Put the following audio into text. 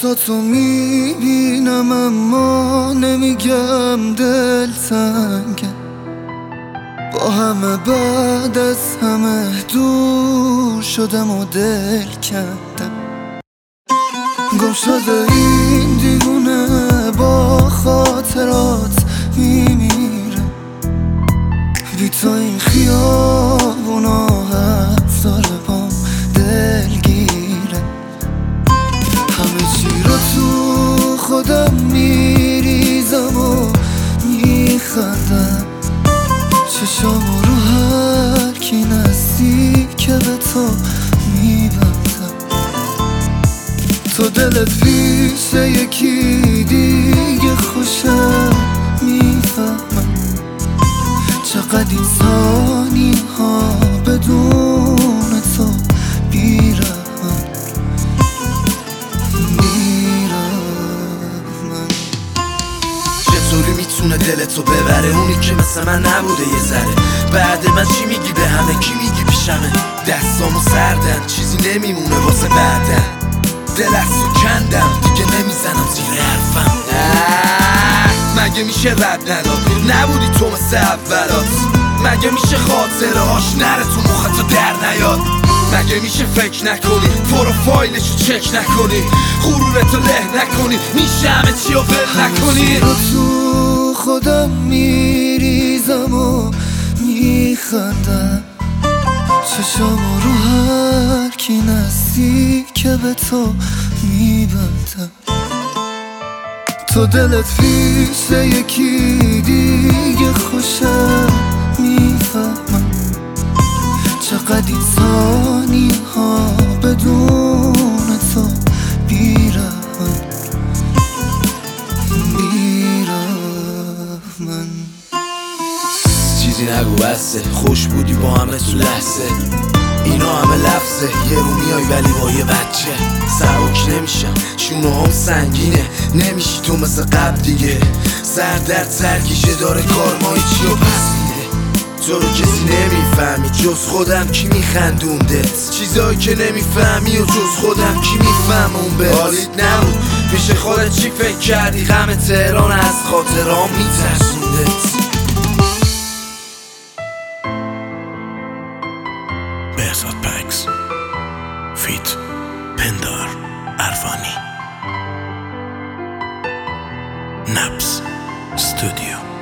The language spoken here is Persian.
چشاتو میبینم اما نمیگم دل تنگه، با همه بعد از همه دور شدم و دل کندم. گم شده این دیوونه با خاطرات میمیره، بی تو این خیابونا حد داره بام دلگیره. همه چی رو تو خودم میریزم و میخندم، چشامو رو هر کی نزدیک به تو میبندم. تو دلت پیش یکی دیگه خوشم میفهمم، چقدر این ثانیه ها بدون تو بیرم من. چطوری میتونه دلتو ببره اونی که مثل من نبوده یه ذره؟ بعد من چی میگی به همه؟ کی میگی پیشمه؟ دستامو سردن چیزی نمیمونه واسه بعدن، دل از تو کندم دیگه نمیزنم زیر حرفم. مگه میشه رد نداد؟ نبودی تو مثل اولات. مگه میشه خاطره هاش نره تو مخت در نیاد؟ مگه میشه فکر نکنی پروفایلشو چک نکنی غرورتو له نکنی میشه همه چی رو ول نکنی؟ رو تو خودم میریزم و میخندم، چشامو رو هر کی نزدیک به تو میبندم. تو دلت پیش یکی دیگه خوشم میفهمم، چقدر این ثانیه ها بدون تو بیرم من. چیزی نگو بسته، خوش بودی با همه تو لحظه، اینا همه لفظه. یه رو میای ولی با یه بچه سبک نمیشم، شونه هم سنگینه نمیشی تو مثل قبل دیگه. سر درد سرگیشه داره کارمای چی و پس میده. تو رو کسی نمیفهمی جز خودم کی میخندوندت، چیزایی که نمیفهمی و جز خودم کی میفهمون به حالیت نبود. پیش خودت چی فکر کردی؟ غم تهران از خاطرام میترسوندت. بهزاد پکس فیت پندار عرفانی نبض استودیو.